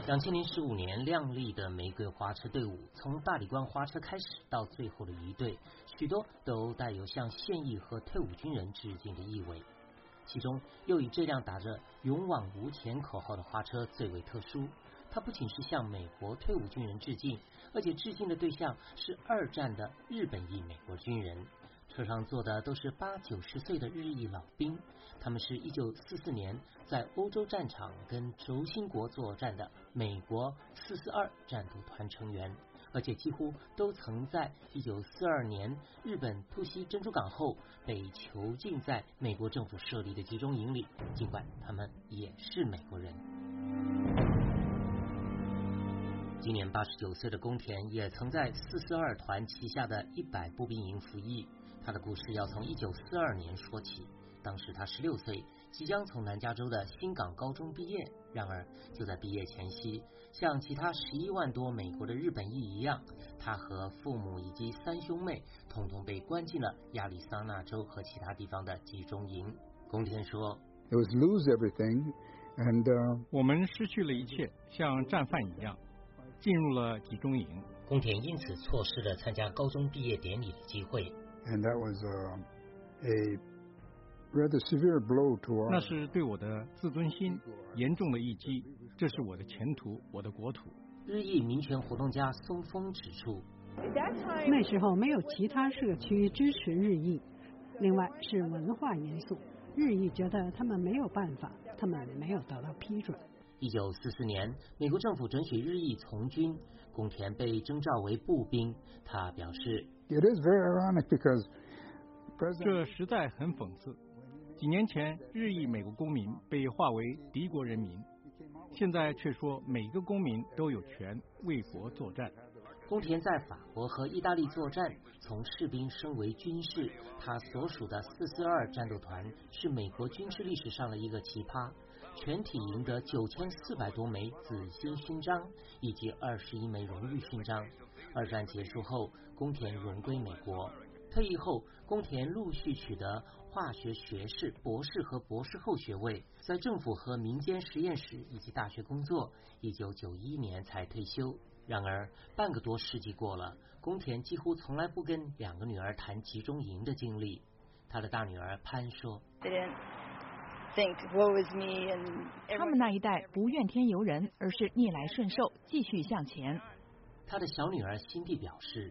2015年，亮丽的玫瑰花车队伍从大理关花车开始到最后的一队，许多都带有向现役和退伍军人致敬的意味。其中又以这辆打着勇往无前口号的花车最为特殊，它不仅是向美国退伍军人致敬，而且致敬的对象是2战的日本裔美国军人。车上坐的都是80、90岁的日裔老兵，他们是1944年在欧洲战场跟轴心国作战的美国442战斗团成员，而且几乎都曾在1942年日本突袭珍珠港后被囚禁在美国政府设立的集中营里，尽管他们也是美国人。今年89岁的宫田也曾在442团旗下的100步兵营服役，他的故事要从1942年说起。当时他16岁，即将从南加州的新港高中毕业。然而就在毕业前夕，像其他11万多美国的日本裔一样，他和父母以及3兄妹统统被关进了亚利桑那州和其他地方的集中营。宫田说， 我们失去了一切，像战犯一样进入了集中营。 宫田因此错失了参加高中毕业典礼的机会。 那是对我的自尊心严重的一击，这是我的前途，我的国土。 日裔民权活动家松丰指出， 那时候没有其他社区支持日裔，另外是文化因素，日裔觉得他们没有办法，他们没有得到批准。 1944年，美国政府准许日裔从军，宫田被征召为步兵。他表示， 这实在很讽刺。几年前，日裔美国公民被划为敌国人民，现在却说每个公民都有权为国作战。 宫田在法国和意大利作战，从士兵升为军士。他所属的442战斗团是美国军事历史上的一个奇葩，全体赢得9400多枚紫心勋章以及21枚荣誉勋章。2战结束后，宫田荣归美国。退役后，宫田陆续取得化学学士、博士和博士后学位，在政府和民间实验室以及大学工作。1991年才退休。然而半个多世纪过了，宫田几乎从来不跟2个女儿谈集中营的经历。他的大女儿潘说， 他们那一代不怨天尤人，而是逆来顺受，继续向前。 他的小女儿辛蒂表示，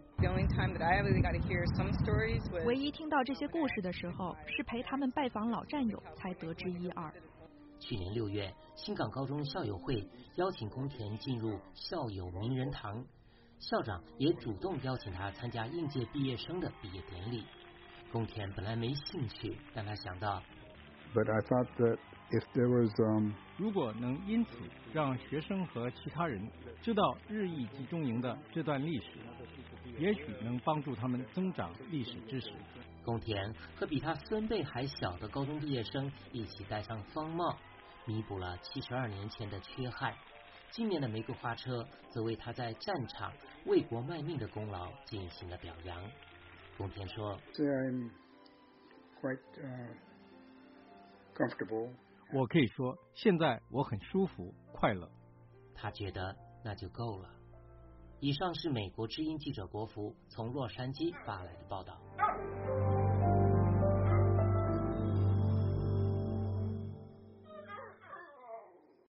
唯一听到这些故事的时候，是陪他们拜访老战友才得知一二。 去年6月，新港高中校友会邀请宫田进入校友名人堂，校长也主动邀请他参加应届毕业生的毕业典礼。宫田本来没兴趣，但他想到， 如果能因此让学生和其他人知道日裔集中营的这段历史，也许能帮助他们增长历史知识。 宫田和比他孙辈还小的高中毕业生一起戴上方帽，弥补了72年前的缺憾。今年的玫瑰花车则为他在战场为国卖命的功劳进行了表扬。宫田说， 我可以说现在我很舒服快乐。 他觉得那就够了。以上是美国之音记者国福从洛杉矶发来的报道。